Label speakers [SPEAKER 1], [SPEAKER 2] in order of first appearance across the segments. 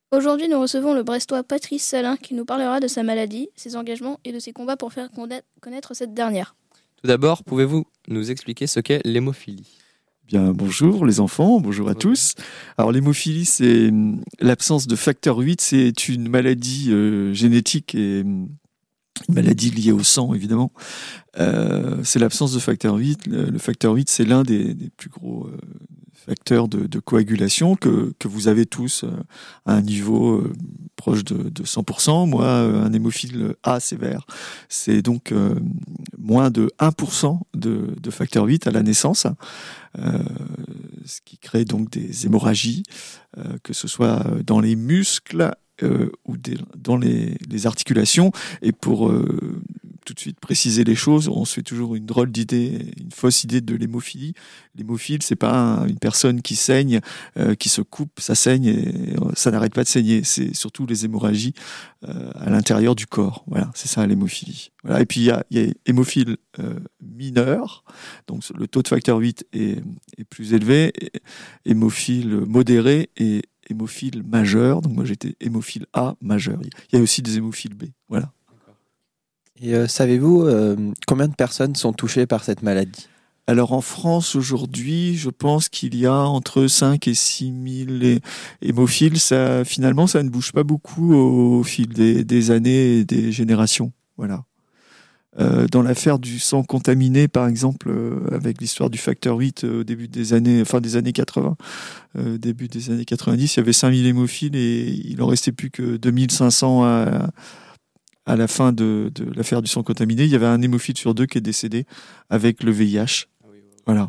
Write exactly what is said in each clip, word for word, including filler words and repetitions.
[SPEAKER 1] Aujourd'hui, nous recevons le Brestois Patrice Salin qui nous parlera de sa maladie, ses engagements et de ses combats pour faire connaître cette dernière.
[SPEAKER 2] Tout d'abord, pouvez-vous nous expliquer ce qu'est l'hémophilie ?
[SPEAKER 3] Bien, bonjour les enfants, bonjour à
[SPEAKER 2] Bonjour.
[SPEAKER 3] tous. Alors l'hémophilie, c'est hum, l'absence de facteur huit, c'est une maladie euh, génétique et hum, une maladie liée au sang évidemment. Euh, c'est l'absence de facteur huit. Le, le facteur huit, c'est l'un des, des plus gros euh, facteurs de, de coagulation que, que vous avez tous euh, à un niveau euh, proche de, de cent pour cent. Moi, euh, un hémophile A sévère, c'est donc euh, moins de un pour cent de, de facteur huit à la naissance. Euh, ce qui crée donc des hémorragies, euh, que ce soit dans les muscles euh, ou des, dans les, les articulations. Et pour euh, tout de suite préciser les choses, on se fait toujours une drôle d'idée, une fausse idée de l'hémophilie. L'hémophile, c'est pas un, une personne qui saigne, euh, qui se coupe, ça saigne et ça n'arrête pas de saigner. C'est surtout les hémorragies euh, à l'intérieur du corps. Voilà, c'est ça l'hémophilie. Voilà. Et puis il y a, il y a hémophile euh, mineur, donc le taux de facteur huit est, est plus élevé, et hémophile modéré et hémophile majeur. Donc moi j'étais hémophile A majeur. Il y a aussi des hémophiles B. Voilà.
[SPEAKER 4] Et euh, savez-vous euh, combien de personnes sont touchées par cette maladie ?
[SPEAKER 3] Alors en France aujourd'hui, je pense qu'il y a entre cinq et six mille hémophiles. Ça, finalement, ça ne bouge pas beaucoup au fil des, des années et des générations. Voilà. Euh, dans l'affaire du sang contaminé, par exemple, euh, avec l'histoire du facteur huit euh, au début des années, enfin des années quatre-vingts, euh, début des années quatre-vingt-dix, il y avait cinq mille hémophiles et il en restait plus que deux mille cinq cents à, à la fin de, de l'affaire du sang contaminé. Il y avait un hémophile sur deux qui est décédé avec le V I H. Voilà.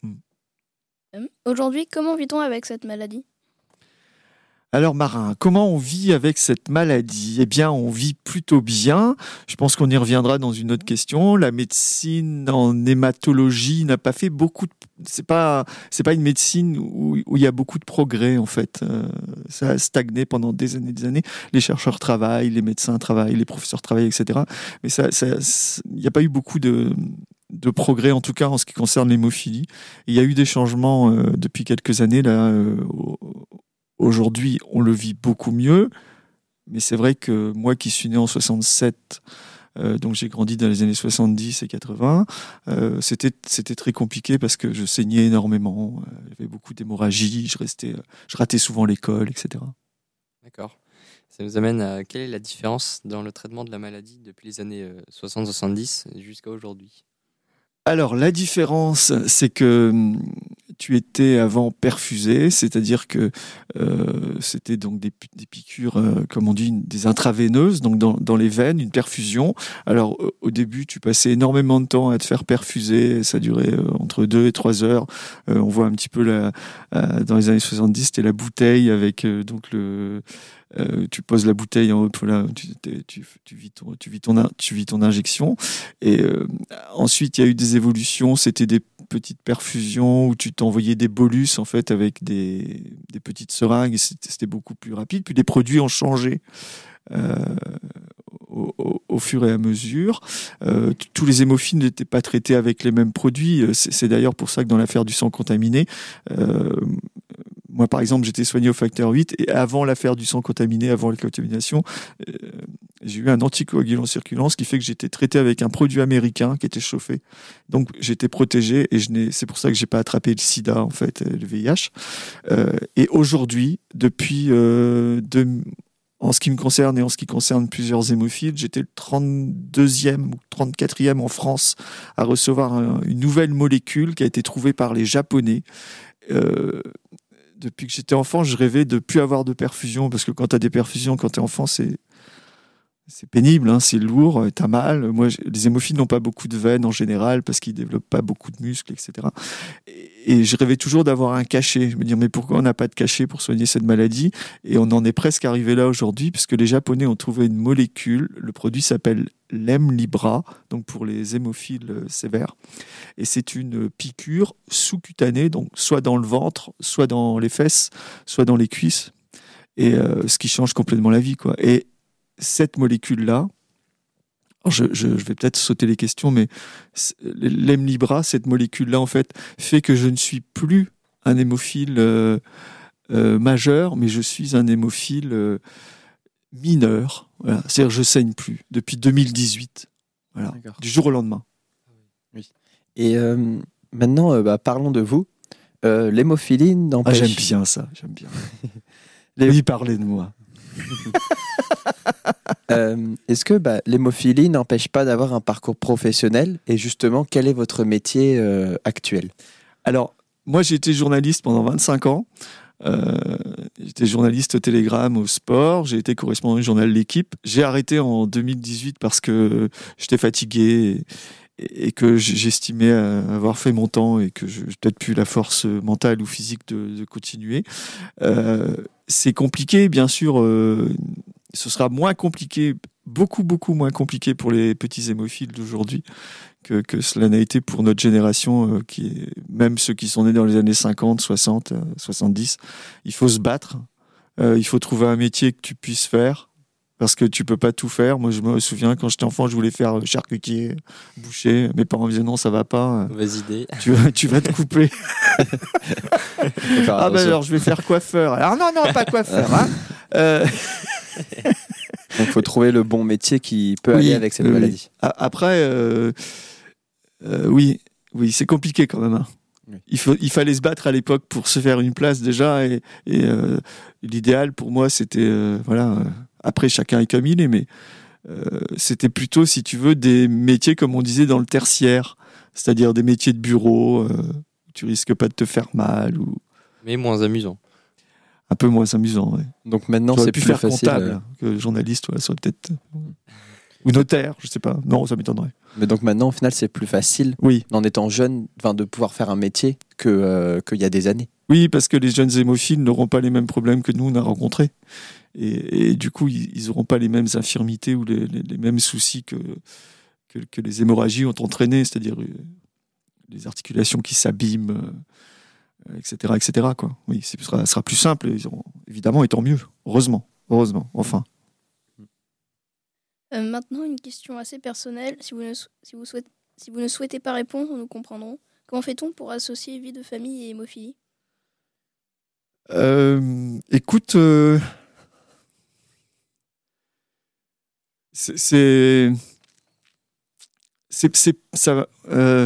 [SPEAKER 1] Aujourd'hui, comment vit-on avec cette maladie ?
[SPEAKER 3] Alors Marin, comment on vit avec cette maladie ? Eh bien, on vit plutôt bien. Je pense qu'on y reviendra dans une autre question. La médecine en hématologie n'a pas fait beaucoup de... C'est pas, c'est pas une médecine où, où il y a beaucoup de progrès, en fait. Euh, ça a stagné pendant des années et des années. Les chercheurs travaillent, les médecins travaillent, les professeurs travaillent, et cetera. Mais ça, ça, il n'y a pas eu beaucoup de... de progrès, en tout cas en ce qui concerne l'hémophilie. Il y a eu des changements euh, depuis quelques années. Là, euh, aujourd'hui, on le vit beaucoup mieux. Mais c'est vrai que moi qui suis né en soixante-sept, euh, donc j'ai grandi dans les années soixante-dix et quatre-vingts, euh, c'était, c'était très compliqué parce que je saignais énormément. Euh, j'avais beaucoup d'hémorragie, je, restais, je ratais souvent l'école, et cetera.
[SPEAKER 2] D'accord. Ça nous amène à quelle est la différence dans le traitement de la maladie depuis les années soixante soixante-dix jusqu'à aujourd'hui ?
[SPEAKER 3] Alors, la différence, c'est que hum, tu étais avant perfusé, c'est-à-dire que euh, c'était donc des, des piqûres, euh, comme on dit, des intraveineuses, donc dans, dans les veines, une perfusion. Alors, au, au début, tu passais énormément de temps à te faire perfuser, ça durait euh, entre deux et trois heures. Euh, on voit un petit peu, la, euh, dans les années soixante-dix, c'était la bouteille avec euh, donc le... Euh, tu poses la bouteille en haut, voilà, tu, tu, tu, vis ton, tu, vis ton, tu vis ton injection. Et euh, ensuite, il y a eu des évolutions. C'était des petites perfusions où tu t'envoyais des bolus en fait avec des, des petites seringues. Et c'était, c'était beaucoup plus rapide. Puis les produits ont changé. Euh, au, au, au fur et à mesure. Euh, tous les hémophiles n'étaient pas traités avec les mêmes produits. C'est, c'est d'ailleurs pour ça que dans l'affaire du sang contaminé, euh, moi, par exemple, j'étais soigné au facteur huit et avant l'affaire du sang contaminé, avant la contamination, euh, j'ai eu un anticoagulant circulant, ce qui fait que j'étais traité avec un produit américain qui était chauffé. Donc, j'étais protégé et je n'ai, c'est pour ça que j'ai pas attrapé le sida, en fait, le V I H. Euh, et aujourd'hui, depuis, euh, de, en ce qui me concerne et en ce qui concerne plusieurs hémophiles, j'étais le trente-deuxième ou trente-quatrième en France à recevoir un, une nouvelle molécule qui a été trouvée par les Japonais. Euh, Depuis que j'étais enfant, je rêvais de ne plus avoir de perfusion, parce que quand tu as des perfusions, quand tu es enfant, c'est, c'est pénible, hein, c'est lourd, tu as mal. Moi, les hémophiles n'ont pas beaucoup de veines en général, parce qu'ils ne développent pas beaucoup de muscles, et cetera. Et, et je rêvais toujours d'avoir un cachet. Je me disais, mais pourquoi on n'a pas de cachet pour soigner cette maladie ? Et on en est presque arrivé là aujourd'hui, puisque les Japonais ont trouvé une molécule. Le produit s'appelle l'Hemlibra, donc pour les hémophiles sévères. Et c'est une piqûre sous-cutanée, donc soit dans le ventre, soit dans les fesses, soit dans les cuisses. Et euh, ce qui change complètement la vie, quoi. Et cette molécule-là, je, je, je vais peut-être sauter les questions, mais l'Hemlibra, cette molécule-là, en fait, fait que je ne suis plus un hémophile euh, euh, majeur, mais je suis un hémophile euh, mineur. Voilà. C'est-à-dire je saigne plus depuis deux mille dix-huit. Voilà. Du jour au lendemain.
[SPEAKER 4] Et euh, maintenant, euh, bah, parlons de vous. Euh, l'hémophilie
[SPEAKER 3] Ah,
[SPEAKER 4] n'empêche...
[SPEAKER 3] j'aime bien ça, j'aime bien. Oui, parlez de moi.
[SPEAKER 4] Euh, est-ce que bah, l'hémophilie n'empêche pas d'avoir un parcours professionnel? Et justement, quel est votre métier euh, actuel?
[SPEAKER 3] Alors, moi, j'ai été journaliste pendant vingt-cinq ans. Euh, j'étais journaliste au Télégramme, au sport. J'ai été correspondant du journal L'Équipe. J'ai arrêté en deux mille dix-huit parce que j'étais fatigué et, et que j'estimais avoir fait mon temps et que je n'ai peut-être plus la force mentale ou physique de, de continuer. Euh, c'est compliqué, bien sûr. Euh, ce sera moins compliqué, beaucoup, beaucoup moins compliqué pour les petits hémophiles d'aujourd'hui que, que cela n'a été pour notre génération, euh, qui est, même ceux qui sont nés dans les années cinquante, soixante, euh, soixante-dix. Il faut se battre. Euh, il faut trouver un métier que tu puisses faire parce que tu peux pas tout faire. Moi, je me souviens, quand j'étais enfant, je voulais faire charcutier, boucher. Mes parents me disaient non, ça va pas.
[SPEAKER 2] Mauvaise idée.
[SPEAKER 3] Tu, tu vas te couper. Ah ben alors, je vais faire coiffeur. Alors non, non, pas coiffeur. Hein. Euh...
[SPEAKER 4] Donc, il faut trouver le bon métier qui peut
[SPEAKER 3] Oui,
[SPEAKER 4] aller avec cette
[SPEAKER 3] oui.
[SPEAKER 4] maladie.
[SPEAKER 3] Après, euh, euh, oui, oui, c'est compliqué quand même. Hein.
[SPEAKER 4] Oui.
[SPEAKER 3] Il, faut, il fallait se battre à l'époque pour se faire une place déjà. Et, et euh, l'idéal pour moi, c'était... Euh, voilà, euh, après, chacun est comme il est, mais euh, c'était plutôt, si tu veux, des métiers, comme on disait, dans le tertiaire. C'est-à-dire des métiers de bureau, euh, où tu risques pas de te faire mal. Ou...
[SPEAKER 2] Mais moins amusant.
[SPEAKER 3] Un peu moins amusant, ouais.
[SPEAKER 4] Donc maintenant,
[SPEAKER 3] J'aurais
[SPEAKER 4] c'est
[SPEAKER 3] pu
[SPEAKER 4] plus
[SPEAKER 3] faire
[SPEAKER 4] facile.
[SPEAKER 3] comptable que journaliste, ouais, ça aurait peut-être... Ou notaire, je sais pas. Non, ça m'étonnerait.
[SPEAKER 4] Mais donc maintenant, au final, c'est plus facile,
[SPEAKER 3] Oui.
[SPEAKER 4] en étant jeune, enfin, de pouvoir faire un métier que euh, qu'il y a des années.
[SPEAKER 3] Oui, parce que les jeunes hémophiles n'auront pas les mêmes problèmes que nous, on a rencontrés. Et, et du coup, ils n'auront pas les mêmes infirmités ou les, les, les mêmes soucis que, que, que les hémorragies ont entraîné, c'est-à-dire euh, les articulations qui s'abîment, euh, et cetera, et cetera, quoi. Oui, ce sera, sera plus simple, ils auront, évidemment, et tant mieux. Heureusement, heureusement, enfin.
[SPEAKER 1] Euh, maintenant, une question assez personnelle. Si vous, ne, si, vous souhaitez, si vous ne souhaitez pas répondre, nous comprendrons. Comment fait-on pour associer vie de famille et hémophilie?
[SPEAKER 3] Euh, écoute, euh, c'est, c'est, c'est, c'est, ça, euh,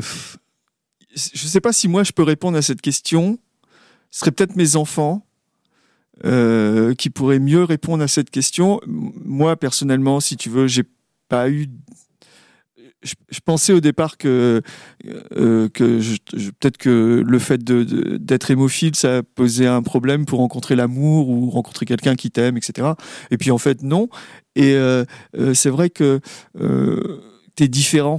[SPEAKER 3] je sais pas si moi je peux répondre à cette question. Ce serait peut-être mes enfants euh, qui pourraient mieux répondre à cette question. Moi, personnellement, si tu veux, j'ai pas eu. Je, je pensais au départ que, euh, que je, je, peut-être que le fait de, de, d'être hémophile, ça posait un problème pour rencontrer l'amour ou rencontrer quelqu'un qui t'aime, et cetera. Et puis en fait, non. Et euh, euh, c'est vrai que euh, t'es différent.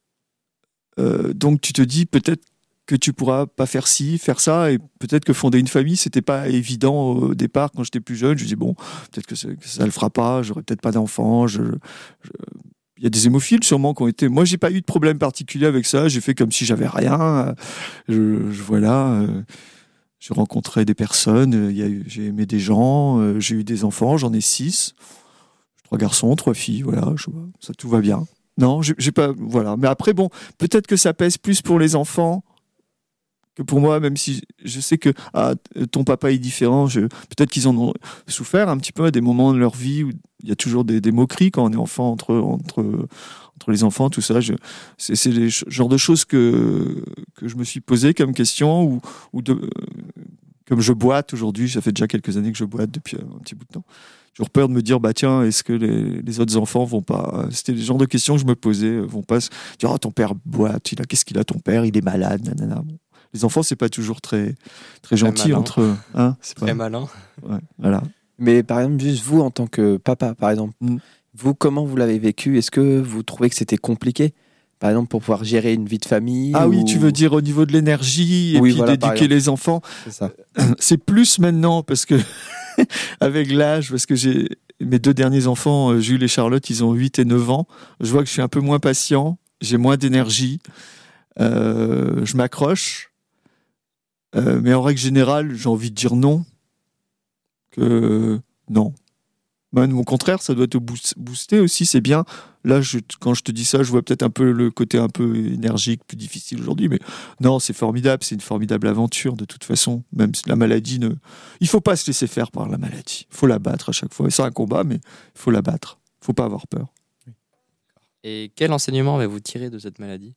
[SPEAKER 3] Euh, donc tu te dis peut-être que tu pourras pas faire ci, faire ça, et peut-être que fonder une famille, c'était pas évident au départ quand j'étais plus jeune. Je dis bon, peut-être que, que ça le fera pas, j'aurai peut-être pas d'enfant. Je, je... Il y a des hémophiles sûrement qui ont été. Moi, j'ai pas eu de problème particulier avec ça. J'ai fait comme si j'avais rien. Je, je voilà. Euh, je rencontrais des personnes. Il y a eu, j'ai aimé des gens. Euh, j'ai eu des enfants. J'en ai six. Trois garçons, trois filles. Voilà. Je, ça tout va bien. Non, j'ai, j'ai pas. Voilà. Mais après, bon, peut-être que ça pèse plus pour les enfants que pour moi, même si je sais que ah, ton papa est différent, je, peut-être qu'ils en ont souffert un petit peu à des moments de leur vie où il y a toujours des, des moqueries quand on est enfant entre, entre, entre les enfants, tout ça. Je, c'est c'est le genre de choses que, que je me suis posé comme question, ou, ou de, comme je boite aujourd'hui, ça fait déjà quelques années que je boite depuis un petit bout de temps. J'ai toujours peur de me dire, bah tiens, est-ce que les, les autres enfants vont pas... C'était le genre de questions que je me posais, vont pas se dire, oh, ton père boite, il a, qu'est-ce qu'il a ton père, il est malade, nanana. Bon. Les enfants, c'est pas toujours très, très gentil
[SPEAKER 2] malin.
[SPEAKER 3] entre eux. Hein, c'est
[SPEAKER 2] Très
[SPEAKER 3] pas...
[SPEAKER 2] malin.
[SPEAKER 3] Ouais, voilà.
[SPEAKER 4] Mais par exemple, juste vous, en tant que papa, par exemple,
[SPEAKER 3] Mm.
[SPEAKER 4] vous, comment vous l'avez vécu? Est-ce que vous trouvez que c'était compliqué, par exemple, pour pouvoir gérer une vie de famille?
[SPEAKER 3] Ah
[SPEAKER 4] ou...
[SPEAKER 3] oui, tu veux dire au niveau de l'énergie et
[SPEAKER 4] Oui,
[SPEAKER 3] puis
[SPEAKER 4] voilà, par
[SPEAKER 3] d'éduquer
[SPEAKER 4] exemple.
[SPEAKER 3] les enfants.
[SPEAKER 4] C'est ça.
[SPEAKER 3] C'est plus maintenant, parce que avec l'âge, parce que j'ai mes deux derniers enfants, Jules et Charlotte, ils ont huit et neuf ans. Je vois que je suis un peu moins patient, j'ai moins d'énergie, euh, je m'accroche. Euh, mais en règle générale, j'ai envie de dire non. Que non. Ben, au contraire, ça doit te boost- booster aussi, c'est bien. Là, je, quand je te dis ça, je vois peut-être un peu le côté un peu énergique, plus difficile aujourd'hui, mais non, c'est formidable, c'est une formidable aventure de toute façon. Même si la maladie ne... Il faut pas se laisser faire par la maladie. Il faut la battre à chaque fois. C'est un combat, mais il faut la battre. Il faut pas avoir peur.
[SPEAKER 2] Et quel enseignement avez-vous tiré de cette maladie?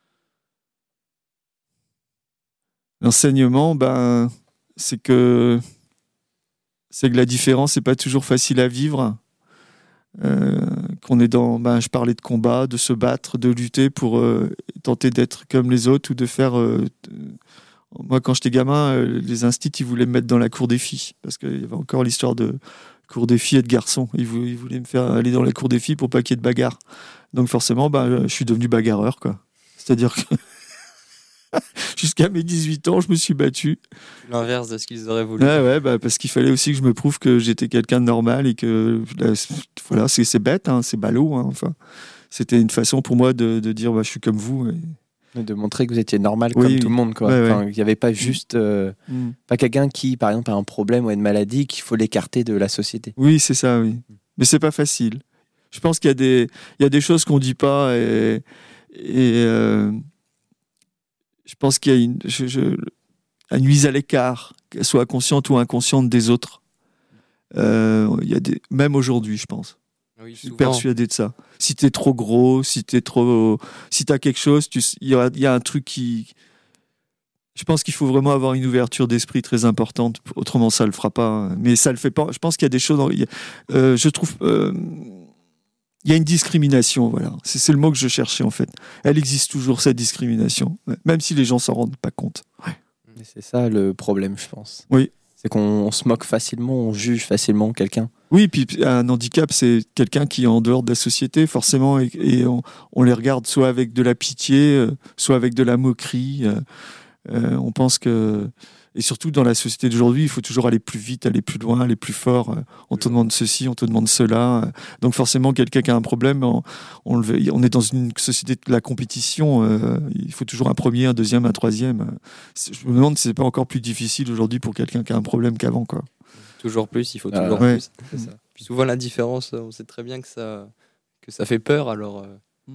[SPEAKER 3] L'enseignement, ben, c'est que c'est que la différence n'est pas toujours facile à vivre. Euh, qu'on est dans, ben, je parlais de combat, de se battre, de lutter pour euh, tenter d'être comme les autres ou de faire. Euh, t- moi, quand j'étais gamin, euh, les instits, ils voulaient me mettre dans la cour des filles parce qu'il y avait encore l'histoire de cour des filles et de garçons. Ils, vou- ils voulaient me faire aller dans la cour des filles pour pas qu'il y ait de bagarre. Donc forcément, ben, je suis devenu bagarreur, quoi. C'est-à-dire que jusqu'à mes dix-huit ans, je me suis battu.
[SPEAKER 2] L'inverse de ce qu'ils auraient voulu.
[SPEAKER 3] Ouais, ouais, bah, parce qu'il fallait aussi que je me prouve que j'étais quelqu'un de normal et que là, c'est- voilà, c'est, c'est bête, hein, c'est ballot. Hein, enfin, c'était une façon pour moi de, de dire bah, je suis comme vous. Et...
[SPEAKER 4] De montrer que vous étiez normal
[SPEAKER 3] Oui,
[SPEAKER 4] comme
[SPEAKER 3] oui.
[SPEAKER 4] tout le monde, quoi.
[SPEAKER 3] Ouais,
[SPEAKER 4] Enfin,
[SPEAKER 3] ouais.
[SPEAKER 4] il n'y avait pas juste euh,
[SPEAKER 3] Mm.
[SPEAKER 4] pas quelqu'un qui, par exemple, a un problème ou a une maladie qu'il faut l'écarter de la société.
[SPEAKER 3] Oui, c'est ça, oui. Mais c'est pas facile. Je pense qu'il y a des, il y a des choses qu'on dit pas et, et euh, je pense qu'il y a une, je, je, une mise à l'écart, qu'elle soit consciente ou inconsciente des autres. Euh, il y a des, même aujourd'hui, je pense.
[SPEAKER 2] Oui,
[SPEAKER 3] Je suis
[SPEAKER 2] souvent.
[SPEAKER 3] persuadé de ça. Si t'es trop gros, si t'es trop, si t'as quelque chose, tu- il y, a- il y a un truc qui. Je pense qu'il faut vraiment avoir une ouverture d'esprit très importante. Autrement, ça le fera pas. Mais ça le fait pas. Je pense qu'il y a des choses. dans- il y a- euh, je trouve. euh, Il y a une discrimination, voilà. C'est, c'est le mot que je cherchais en fait. Elle existe toujours cette discrimination, ouais. Même si les gens s'en rendent pas compte.
[SPEAKER 4] Et c'est ça le problème, je pense.
[SPEAKER 3] Oui.
[SPEAKER 4] C'est qu'on on se moque facilement, on juge facilement quelqu'un.
[SPEAKER 3] Oui, puis un handicap, c'est quelqu'un qui est en dehors de la société, forcément, et, et on, on les regarde soit avec de la pitié, euh, soit avec de la moquerie. euh, euh, on pense que... Et surtout dans la société d'aujourd'hui, il faut toujours aller plus vite, aller plus loin, aller plus fort. euh, On te demande ceci, on te demande cela. euh. Donc forcément, quelqu'un qui a un problème, on, on, le- on est dans une société de la compétition. euh, Il faut toujours un premier, un deuxième, un troisième. euh. C'est- Je me demande si c'est pas encore plus difficile aujourd'hui pour quelqu'un qui a un problème qu'avant, quoi.
[SPEAKER 2] Toujours plus, il faut
[SPEAKER 4] Ah,
[SPEAKER 2] toujours
[SPEAKER 3] ouais.
[SPEAKER 2] plus. C'est ça. Puis souvent, la différence, on sait très bien que ça, que ça fait peur. Alors, euh,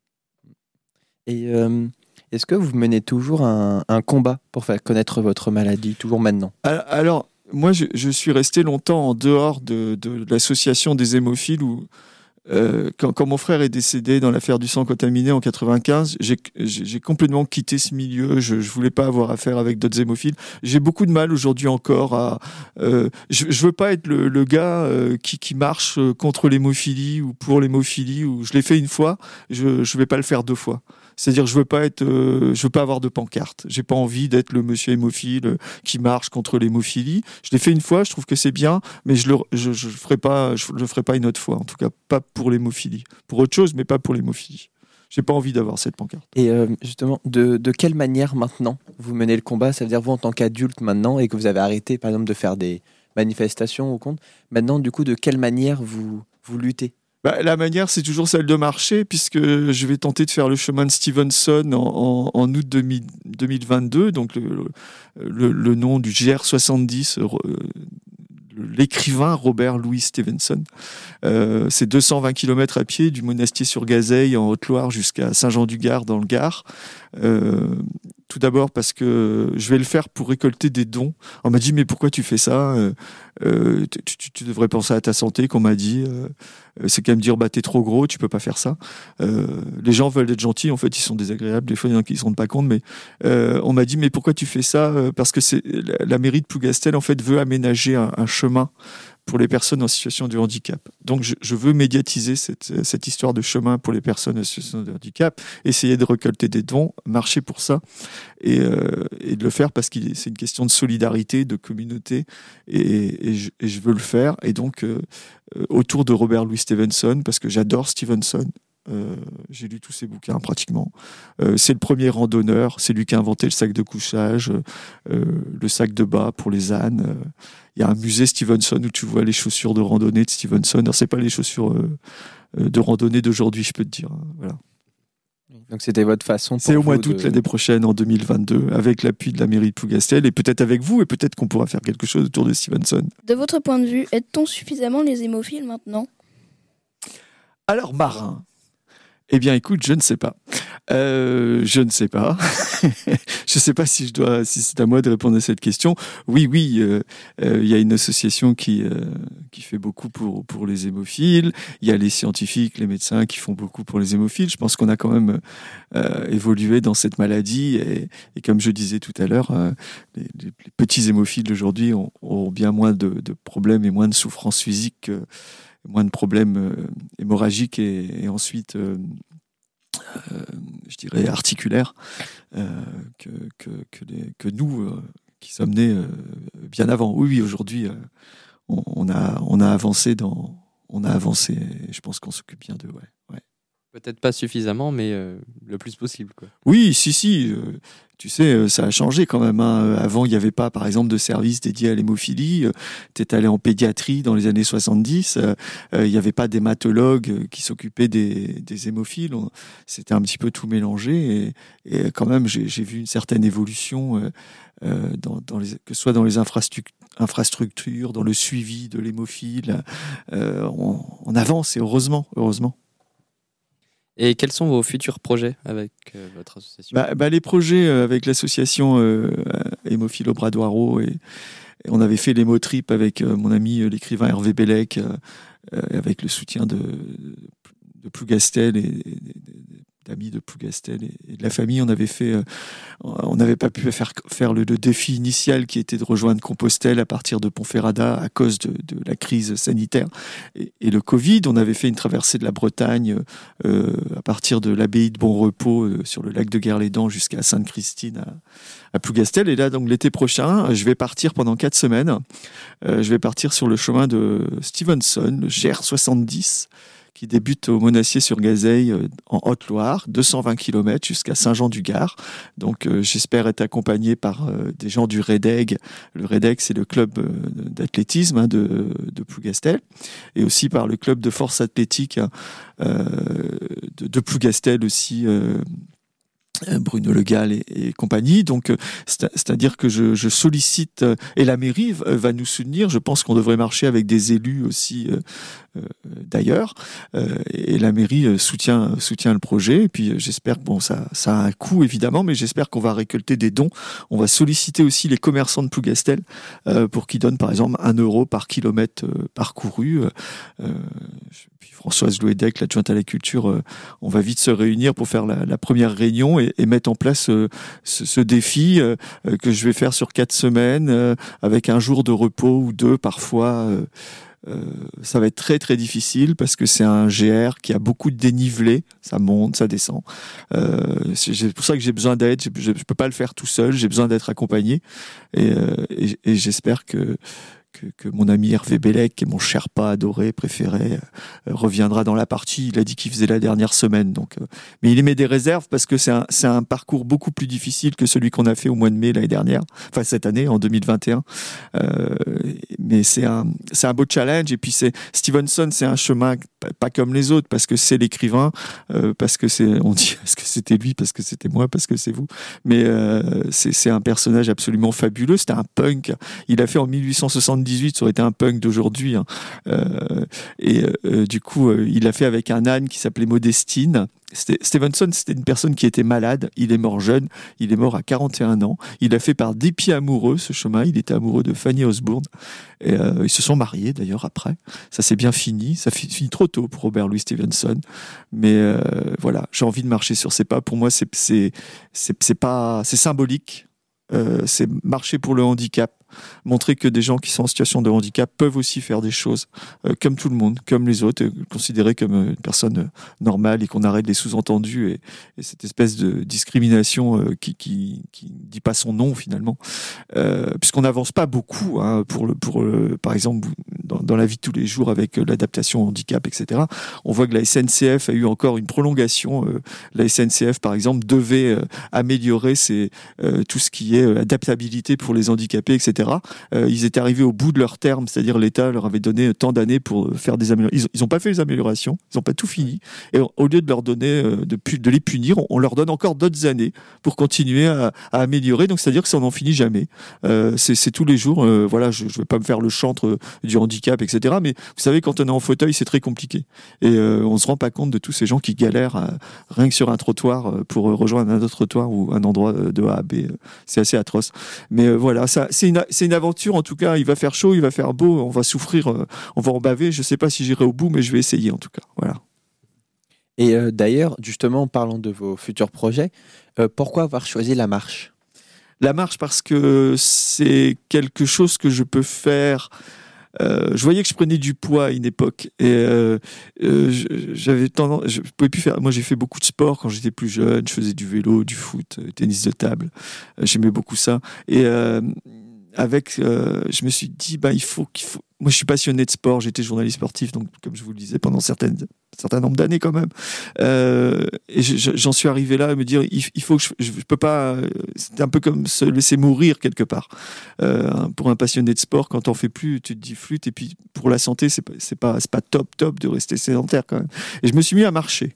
[SPEAKER 4] Et euh, est-ce que vous menez toujours un, un combat pour faire connaître votre maladie, toujours maintenant?
[SPEAKER 3] Alors, alors, moi, je, je suis resté longtemps en dehors de, de l'association des hémophiles où, euh, quand, quand mon frère est décédé dans l'affaire du sang contaminé en quatre-vingt-quinze, j'ai, j'ai, j'ai complètement quitté ce milieu. Je ne voulais pas avoir affaire avec d'autres hémophiles. J'ai beaucoup de mal aujourd'hui encore à... Euh, je ne veux pas être le, le gars euh, qui, qui marche contre l'hémophilie ou pour l'hémophilie. Ou, je l'ai fait une fois, je ne vais pas le faire deux fois. C'est-à-dire, je veux pas être, euh, je veux pas avoir de pancarte. J'ai pas envie d'être le monsieur hémophile euh, qui marche contre l'hémophilie. Je l'ai fait une fois, je trouve que c'est bien, mais je le, je, je ferai pas, je le ferai pas une autre fois. En tout cas, pas pour l'hémophilie. Pour autre chose, mais pas pour l'hémophilie. J'ai pas envie d'avoir cette pancarte.
[SPEAKER 4] Et euh, justement, de, de quelle manière maintenant vous menez le combat? Ça veut dire vous en tant qu'adulte maintenant et que vous avez arrêté par exemple de faire des manifestations au compte. Maintenant, du coup, de quelle manière vous, vous luttez?
[SPEAKER 3] Bah, la manière, c'est toujours celle de marcher, puisque je vais tenter de faire le chemin de Stevenson en, en, en août deux mille, deux mille vingt-deux, donc le, le, le nom du G R soixante-dix, euh, l'écrivain Robert Louis Stevenson. Euh, c'est deux cent vingt kilomètres à pied du Monastier-sur-Gazeille en Haute-Loire jusqu'à Saint-Jean-du-Gard dans le Gard. Euh, tout d'abord parce que je vais le faire pour récolter des dons. On m'a dit mais pourquoi tu fais ça euh, euh, tu, tu, tu devrais penser à ta santé, qu'on m'a dit. Euh, c'est quand même dire bah t'es trop gros, tu peux pas faire ça. Euh, les gens veulent être gentils, en fait ils sont désagréables. Des fois il y en a qui ne se rendent pas compte, mais euh, on m'a dit mais pourquoi tu fais ça? Parce que c'est la, la mairie de Plougastel en fait veut aménager un, un chemin pour les personnes en situation de handicap. Donc je, je veux médiatiser cette, cette histoire de chemin pour les personnes en situation de handicap, essayer de récolter des dons, marcher pour ça, et, euh, et de le faire parce que c'est une question de solidarité, de communauté, et, et, je, et je veux le faire. Et donc euh, autour de Robert Louis Stevenson, parce que j'adore Stevenson. Euh, j'ai lu tous ses bouquins pratiquement. Euh, c'est le premier randonneur, c'est lui qui a inventé le sac de couchage, euh, le sac de bas pour les ânes. Il y a un musée Stevenson où tu vois les chaussures de randonnée de Stevenson. Alors, c'est pas les chaussures euh, de randonnée d'aujourd'hui, je peux te dire. Voilà.
[SPEAKER 4] Donc c'était votre façon pour
[SPEAKER 3] C'est au
[SPEAKER 4] vous
[SPEAKER 3] mois d'août
[SPEAKER 4] de...
[SPEAKER 3] l'année prochaine, en deux mille vingt-deux, avec l'appui de la mairie de Plougastel, et peut-être avec vous, et peut-être qu'on pourra faire quelque chose autour de Stevenson.
[SPEAKER 1] De votre point de vue, aide-t-on suffisamment les hémophiles maintenant ?
[SPEAKER 3] Alors, Marin, eh bien, écoute, je ne sais pas. Euh, je ne sais pas. Je ne sais pas si je dois, si c'est à moi de répondre à cette question. Oui, oui, il euh, euh, y a une association qui euh, qui fait beaucoup pour pour les hémophiles. Il y a les scientifiques, les médecins qui font beaucoup pour les hémophiles. Je pense qu'on a quand même euh, évolué dans cette maladie et, et comme je disais tout à l'heure, euh, les, les petits hémophiles d'aujourd'hui ont, ont bien moins de, de problèmes et moins de souffrances physiques. Que, moins de problèmes euh, hémorragiques et, et ensuite, euh, euh, je dirais, articulaires euh, que, que, que, les, que nous, euh, qui sommes nés euh, bien avant. Oui, oui, aujourd'hui, euh, on, on, a, on a avancé dans... On a avancé et je pense qu'on s'occupe bien d'eux, ouais. ouais.
[SPEAKER 2] Peut-être pas suffisamment, mais euh, le plus possible, quoi.
[SPEAKER 3] Oui, si, si. Euh, tu sais, euh, ça a changé quand même. Hein. Avant, il n'y avait pas, par exemple, de service dédié à l'hémophilie. Euh, tu es allé en pédiatrie dans les années soixante-dix. Euh, euh, il n'y avait pas d'hématologue euh, qui s'occupait des, des hémophiles. On, c'était un petit peu tout mélangé. Et, et quand même, j'ai, j'ai vu une certaine évolution, euh, euh, dans, dans les, que ce soit dans les infrastructures, infrastructures, dans le suivi de l'hémophile. Euh, on, on avance et heureusement, heureusement.
[SPEAKER 2] Et quels sont vos futurs projets avec euh, votre association ?
[SPEAKER 3] bah, bah, Les projets euh, avec l'association euh, Hémophile au bras d'Oireau, et, et on avait fait l'hémotrip avec euh, mon ami euh, l'écrivain Hervé Bellec, euh, euh, avec le soutien de, de Plougastel et, et, et d'amis de Plougastel et, et de la famille. On avait fait, euh, on n'avait pas pu faire, faire le, le défi initial qui était de rejoindre Compostelle à partir de Ponferrada à cause de, de la crise sanitaire et, et le Covid. On avait fait une traversée de la Bretagne euh, à partir de l'abbaye de Bon Repos euh, sur le lac de Guerlédan jusqu'à Sainte-Christine à, à Plougastel. Et là, donc l'été prochain, je vais partir pendant quatre semaines. Euh, je vais partir sur le chemin de Stevenson, le G R soixante-dix, qui débute au Monastier-sur-Gazeille en Haute-Loire, deux cent vingt kilomètres jusqu'à Saint-Jean-du-Gard. Donc euh, j'espère être accompagné par euh, des gens du REDEG. Le REDEG, c'est le club euh, d'athlétisme hein, de, de Plougastel, et aussi par le club de force athlétique euh, de, de Plougastel aussi, euh, Bruno Le Gall et, et compagnie. Donc, c'est, c'est-à-dire que je, je sollicite, et la mairie va nous soutenir. Je pense qu'on devrait marcher avec des élus aussi euh, euh, d'ailleurs. Euh, et la mairie soutient, soutient le projet. Et puis, j'espère que bon, ça, ça a un coût évidemment, mais j'espère qu'on va récolter des dons. On va solliciter aussi les commerçants de Plougastel euh, pour qu'ils donnent par exemple un euro par kilomètre euh, parcouru. Euh, puis Françoise Louédec, l'adjointe à la culture, euh, on va vite se réunir pour faire la, la première réunion et, et mettre en place euh, ce, ce défi euh, que je vais faire sur quatre semaines euh, avec un jour de repos ou deux parfois. Euh, euh, ça va être très très difficile parce que c'est un G R qui a beaucoup de dénivelé, ça monte, ça descend. Euh, c'est, c'est pour ça que j'ai besoin d'aide. Je, je, je peux pas le faire tout seul. J'ai besoin d'être accompagné et, euh, et, et j'espère que Que, que mon ami Hervé Bellec, qui est mon Sherpa adoré, préféré, euh, reviendra dans la partie. Il a dit qu'il faisait la dernière semaine. Donc, euh, mais il émet des réserves parce que c'est un, c'est un parcours beaucoup plus difficile que celui qu'on a fait au mois de mai l'année dernière, enfin cette année, en deux mille vingt et un. Euh, mais c'est un, c'est un beau challenge. Et puis c'est, Stevenson, c'est un chemin pas comme les autres parce que c'est l'écrivain, euh, parce que c'est, on dit, parce que c'était lui, parce que c'était moi, parce que c'est vous. Mais euh, c'est, c'est un personnage absolument fabuleux. C'était un punk. Il a fait en mille huit cent soixante-dix-huit, ça aurait été un punk d'aujourd'hui. Hein. Euh, et euh, du coup, euh, il l'a fait avec un âne qui s'appelait Modestine. C'était, Stevenson, c'était une personne qui était malade. Il est mort jeune. Il est mort à quarante et un ans. Il a fait par dépit amoureux ce chemin. Il était amoureux de Fanny Osbourne. Et, euh, ils se sont mariés d'ailleurs après. Ça s'est bien fini. Ça finit trop tôt pour Robert Louis Stevenson. Mais euh, voilà, j'ai envie de marcher sur ses pas. Pour moi, c'est, c'est, c'est, c'est pas, c'est symbolique. Euh, c'est marcher pour le handicap. Montrer que des gens qui sont en situation de handicap peuvent aussi faire des choses euh, comme tout le monde, comme les autres, euh, considérés comme euh, une personne euh, normale et qu'on arrête les sous-entendus et, et cette espèce de discrimination euh, qui, qui qui dit pas son nom finalement, euh, puisqu'on n'avance pas beaucoup hein, pour le pour le, par exemple dans, dans la vie de tous les jours avec euh, l'adaptation au handicap, et cetera. On voit que la S N C F a eu encore une prolongation. Euh, la S N C F par exemple devait euh, améliorer ses, euh, tout ce qui est euh, adaptabilité pour les handicapés, et cetera. cetera. Euh, ils étaient arrivés au bout de leur terme, c'est-à-dire l'État leur avait donné tant d'années pour faire des améliorations. Ils n'ont pas fait les améliorations, ils n'ont pas tout fini. Et au lieu de leur donner, euh, de, pu- de les punir, on, on leur donne encore d'autres années pour continuer à, à améliorer. Donc c'est-à-dire que ça n'en finit jamais. Euh, c'est, c'est tous les jours. Euh, voilà, je ne vais pas me faire le chantre du handicap, et cetera. Mais vous savez, quand on est en fauteuil, c'est très compliqué. Et euh, on ne se rend pas compte de tous ces gens qui galèrent à, rien que sur un trottoir pour rejoindre un autre trottoir ou un endroit de A à B. C'est assez atroce. Mais euh, voilà, ça, c'est, une, c'est une aventure en tout cas. Il va faire chaud, il va faire beau, on va souffrir, euh, on va en baver. Je ne sais pas si j'irai au bout, mais je vais essayer en tout cas. Voilà.
[SPEAKER 4] Et euh, d'ailleurs, justement, en parlant de vos futurs projets, euh, pourquoi avoir choisi la marche ?
[SPEAKER 3] La marche parce que c'est quelque chose que je peux faire. Euh, je voyais que je prenais du poids à une époque et euh, euh, j'avais tendance, je pouvais plus faire. Moi, j'ai fait beaucoup de sport quand j'étais plus jeune. Je faisais du vélo, du foot, tennis de table. Euh, j'aimais beaucoup ça. Et euh, avec, euh, je me suis dit, bah, il faut qu'il faut. Moi, je suis passionné de sport. J'étais journaliste sportif, donc comme je vous le disais, pendant certaines, un certain nombre d'années quand même. Euh, et je, j'en suis arrivé là à me dire, il, il faut que je, je peux pas. C'est un peu comme se laisser mourir quelque part. Euh, pour un passionné de sport, quand t'en fais plus, tu te dis flûte. Et puis pour la santé, c'est pas, c'est pas, c'est pas top top de rester sédentaire quand même. Et je me suis mis à marcher.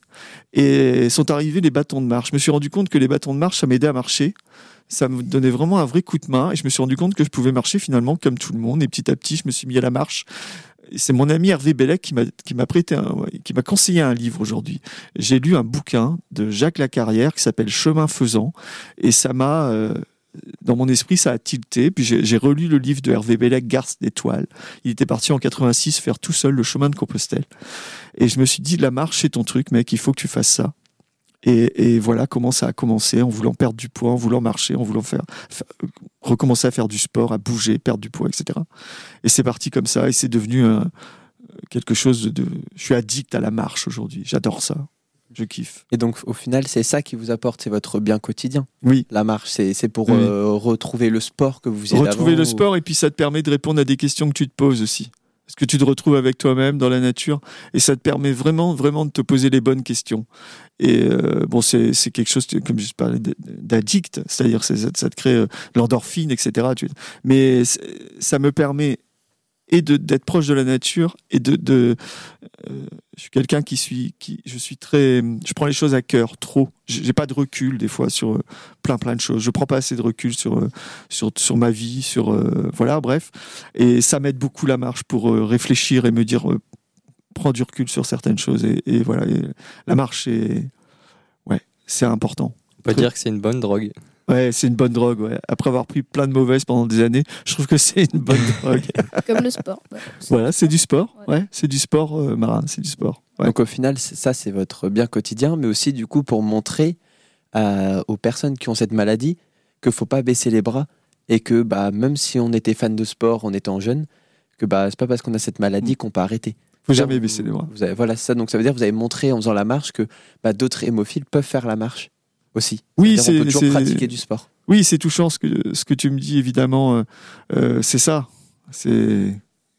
[SPEAKER 3] Et sont arrivés les bâtons de marche. Je me suis rendu compte que les bâtons de marche, ça m'aidait à marcher. Ça me donnait vraiment un vrai coup de main et je me suis rendu compte que je pouvais marcher finalement comme tout le monde. Et petit à petit, je me suis mis à la marche. Et c'est mon ami Hervé Bellec qui m'a, qui m'a prêté un, qui m'a conseillé un livre aujourd'hui. J'ai lu un bouquin de Jacques Lacarrière qui s'appelle Chemin faisant et ça m'a, euh, dans mon esprit, ça a tilté. Puis j'ai, j'ai relu le livre de Hervé Bellec, Garce d'étoiles. Il était parti en quatre-vingt-six faire tout seul le chemin de Compostelle. Et je me suis dit, la marche, c'est ton truc, mec, il faut que tu fasses ça. Et, et voilà comment ça a commencé, en voulant perdre du poids, en voulant marcher, en voulant faire, faire recommencer à faire du sport, à bouger, perdre du poids, et cetera. Et c'est parti comme ça, et c'est devenu un, quelque chose de, de... Je suis addict à la marche aujourd'hui, j'adore ça, je kiffe.
[SPEAKER 4] Et donc, au final, c'est ça qui vous apporte, c'est votre bien quotidien.
[SPEAKER 3] Oui.
[SPEAKER 4] La marche, c'est, c'est pour
[SPEAKER 3] Oui.
[SPEAKER 4] euh, retrouver le sport que vous faisiez
[SPEAKER 3] Retrouver
[SPEAKER 4] d'avant,
[SPEAKER 3] le
[SPEAKER 4] ou...
[SPEAKER 3] sport, et puis ça te permet de répondre à des questions que tu te poses aussi. Parce que tu te retrouves avec toi-même dans la nature et ça te permet vraiment, vraiment de te poser les bonnes questions. Et euh, bon, c'est, c'est quelque chose, comme je parlais, d'addict, c'est-à-dire c'est, ça te crée euh, l'endorphine, et cetera. Mais ça me permet et de, d'être proche de la nature et de... de euh, je suis quelqu'un qui suis... Qui, je suis très... Je prends les choses à cœur, trop. J'ai pas de recul, des fois, sur euh, plein, plein de choses. Je prends pas assez de recul sur, euh, sur, sur ma vie, sur... Euh, voilà, bref. Et ça m'aide beaucoup, la marche, pour euh, réfléchir et me dire... Euh, prends du recul sur certaines choses. Et, et voilà, et la marche, c'est... Ouais, c'est important.
[SPEAKER 2] On peut dire que c'est une bonne drogue.
[SPEAKER 3] Ouais, c'est une bonne drogue. Ouais. Après avoir pris plein de mauvaises pendant des années, je trouve que c'est une bonne drogue.
[SPEAKER 1] Comme le sport. Ouais.
[SPEAKER 3] Voilà, c'est du sport.
[SPEAKER 1] Ouais.
[SPEAKER 3] Ouais, c'est du sport euh, marin, c'est du sport. Ouais.
[SPEAKER 4] Donc au final, c'est- ça, c'est votre bien quotidien, mais aussi du coup pour montrer euh, aux personnes qui ont cette maladie qu'il ne faut pas baisser les bras et que bah, même si on était fan de sport en étant jeune, que bah, c'est pas parce qu'on a cette maladie qu'on peut arrêter.
[SPEAKER 3] Faut
[SPEAKER 4] Là,
[SPEAKER 3] jamais
[SPEAKER 4] vous-
[SPEAKER 3] baisser les bras.
[SPEAKER 4] Vous avez, voilà, c'est ça. Donc ça veut dire que vous avez montré en faisant la marche que bah, d'autres hémophiles peuvent faire la marche aussi.
[SPEAKER 3] Oui,
[SPEAKER 4] C'est-à-dire,
[SPEAKER 3] c'est-
[SPEAKER 4] on peut toujours
[SPEAKER 3] c'est-
[SPEAKER 4] pratiquer du sport.
[SPEAKER 3] Oui, c'est touchant ce que, ce que tu me dis, évidemment. Euh, euh, c'est ça. C'est...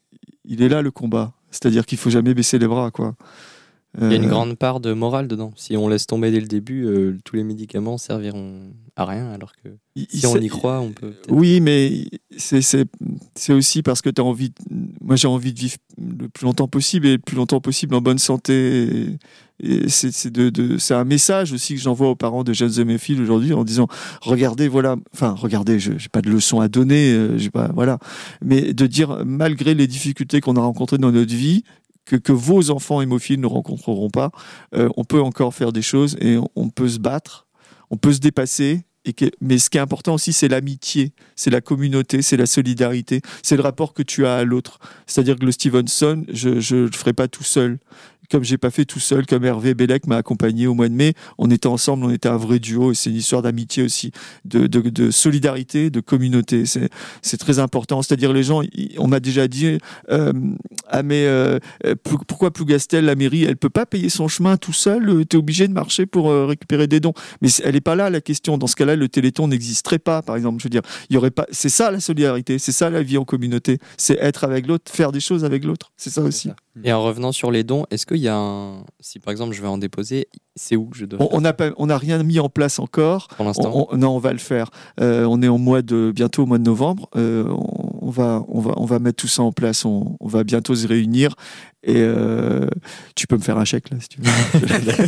[SPEAKER 3] Il est là le combat. C'est-à-dire qu'il faut jamais baisser les bras, quoi.
[SPEAKER 2] Il y a une
[SPEAKER 3] Euh,
[SPEAKER 2] grande part de morale dedans. Si on laisse tomber dès le début, euh, tous les médicaments serviront à rien, alors que
[SPEAKER 3] il-
[SPEAKER 2] si
[SPEAKER 3] il
[SPEAKER 2] on
[SPEAKER 3] sait-
[SPEAKER 2] y croit, on peut peut-être...
[SPEAKER 3] Oui, mais c'est, c'est, c'est aussi parce que tu as envie. De... Moi, j'ai envie de vivre le plus longtemps possible et le plus longtemps possible en bonne santé. Et, et c'est, c'est, de, de, c'est un message aussi que j'envoie aux parents de jeunes hémophiles aujourd'hui en disant regardez, voilà. Enfin, regardez, je n'ai pas de leçon à donner, euh, j'ai pas, voilà. Mais de dire, malgré les difficultés qu'on a rencontrées dans notre vie, que, que vos enfants hémophiles ne rencontreront pas, euh, on peut encore faire des choses et on, on peut se battre, on peut se dépasser. Et que, mais ce qui est important aussi, c'est l'amitié, c'est la communauté, c'est la solidarité, c'est le rapport que tu as à l'autre. C'est-à-dire que le Stevenson, je ne le ferai pas tout seul. Comme j'ai pas fait tout seul, comme Hervé Bellec m'a accompagné au mois de mai, on était ensemble, on était un vrai duo, et c'est une histoire d'amitié aussi, de, de, de solidarité, de communauté. C'est, c'est très important. C'est-à-dire les gens, ils- on m'a déjà dit, euh, ah mais euh, pour- pourquoi Plougastel, la mairie, elle peut pas payer son chemin tout seul, tu es obligé de marcher pour euh, récupérer des dons. Mais c'est- elle est pas là la question. Dans ce cas-là, le Téléthon n'existerait pas, par exemple. Je veux dire, il y aurait pas. C'est ça la solidarité, c'est ça la vie en communauté, c'est être avec l'autre, faire des choses avec l'autre. C'est ça aussi.
[SPEAKER 2] Et en revenant sur les dons, est-ce qu'il y a un... Si par exemple je vais en déposer, c'est où que je dois
[SPEAKER 3] On
[SPEAKER 2] faire
[SPEAKER 3] on n'a pas, on n'a rien mis en place encore.
[SPEAKER 2] pour l'instant?
[SPEAKER 3] On- on- non, on va le faire. Euh, on est au mois de bientôt au mois de novembre. Euh, on, on va, on va, on va mettre tout ça en place. On, on va bientôt se réunir. Et euh, tu peux me faire un chèque là, si tu veux.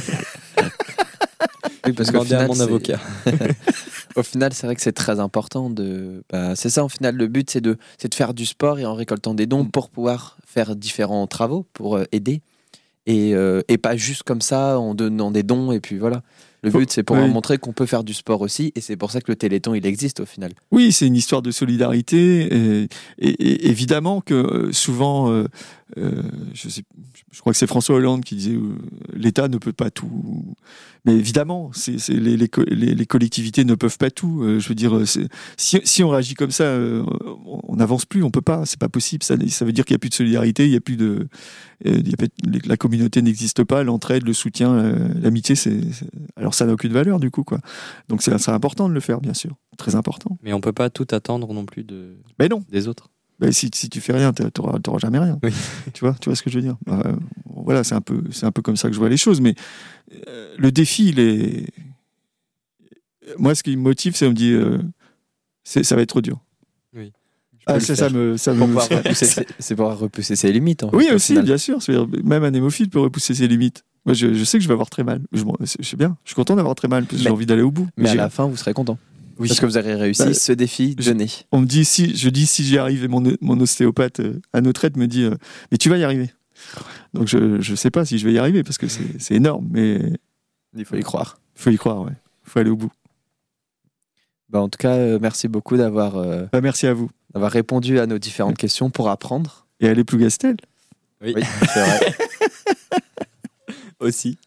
[SPEAKER 4] Oui, parce qu'au
[SPEAKER 2] Demander à
[SPEAKER 4] final,
[SPEAKER 2] mon
[SPEAKER 4] c'est-
[SPEAKER 2] avocat.
[SPEAKER 4] Au final, c'est vrai que c'est très important de. Bah, c'est ça, au final, le but, c'est de, c'est de faire du sport et en récoltant des dons pour pouvoir faire différents travaux, pour euh, aider. Et, euh, et pas juste comme ça, en donnant des dons, et puis voilà. Le
[SPEAKER 3] Faut-
[SPEAKER 4] but, c'est pour
[SPEAKER 3] oui.
[SPEAKER 4] montrer qu'on peut faire du sport aussi, et c'est pour ça que le Téléthon, il existe au final.
[SPEAKER 3] Oui, c'est une histoire de solidarité. Et, et- et évidemment que euh, souvent, euh, euh, je, sais, je crois que c'est François Hollande qui disait euh, l'État ne peut pas tout. Mais évidemment, c'est, c'est les, les, co- les- les collectivités ne peuvent pas tout. Euh, je veux dire, c'est- si, si on réagit comme ça, euh, on n'avance plus, on peut pas. C'est pas possible. Ça, ça veut dire qu'il n'y a plus de solidarité, il y a plus de, euh, il y a pas- la communauté n'existe pas, l'entraide, le soutien, euh, l'amitié, c'est, c'est- alors ça n'a aucune valeur du coup, quoi. Donc c'est, c'est important de le faire, bien sûr, très important.
[SPEAKER 2] Mais on peut pas tout attendre non plus de...
[SPEAKER 3] Mais non.
[SPEAKER 2] des autres.
[SPEAKER 3] Ben, si, si tu fais rien, t'auras, t'auras jamais rien.
[SPEAKER 2] Oui.
[SPEAKER 3] Tu vois, tu vois ce que je veux dire. Euh, voilà, c'est un peu, c'est un peu comme ça que je vois les choses. Mais euh, le défi, il est. Moi, ce qui me motive, c'est on me dit, euh, c'est, ça va être trop dur.
[SPEAKER 2] Oui.
[SPEAKER 3] Ah,
[SPEAKER 4] le
[SPEAKER 3] c'est
[SPEAKER 4] faire.
[SPEAKER 3] ça me, ça
[SPEAKER 4] Pour
[SPEAKER 3] me.
[SPEAKER 4] pouvoir repousser ses- c'est pour repousser ses limites. En
[SPEAKER 3] Oui,
[SPEAKER 4] fait, au
[SPEAKER 3] aussi,
[SPEAKER 4] final.
[SPEAKER 3] bien sûr. C'est-à-dire, même un hémophile peut repousser ses limites. Moi, je, je sais que je vais avoir très mal. Je, m'en- je sais bien. Je suis content d'avoir très mal parce que j'ai
[SPEAKER 4] Mais-
[SPEAKER 3] envie d'aller au bout.
[SPEAKER 4] Mais à
[SPEAKER 3] j'ai-
[SPEAKER 4] la fin, vous serez content.
[SPEAKER 3] oui.
[SPEAKER 4] Parce que vous avez réussi
[SPEAKER 3] Bah,
[SPEAKER 4] ce défi
[SPEAKER 3] je-
[SPEAKER 4] donné.
[SPEAKER 3] On me dit si, je dis si j'y arrive et mon, mon ostéopathe euh, à notre aide me dit euh, mais tu vas y arriver. Donc je je sais pas si je vais y arriver parce que c'est, c'est énorme, mais
[SPEAKER 4] Il faut y croire.
[SPEAKER 3] faut y croire, ouais. Faut aller au bout.
[SPEAKER 4] Bah, en tout cas, euh, merci beaucoup d'avoir, euh,
[SPEAKER 3] Bah, merci à vous
[SPEAKER 4] d'avoir répondu à nos différentes questions pour apprendre.
[SPEAKER 3] et allez Plougastel.
[SPEAKER 2] Oui,
[SPEAKER 4] Oui, c'est vrai.
[SPEAKER 2] aussi.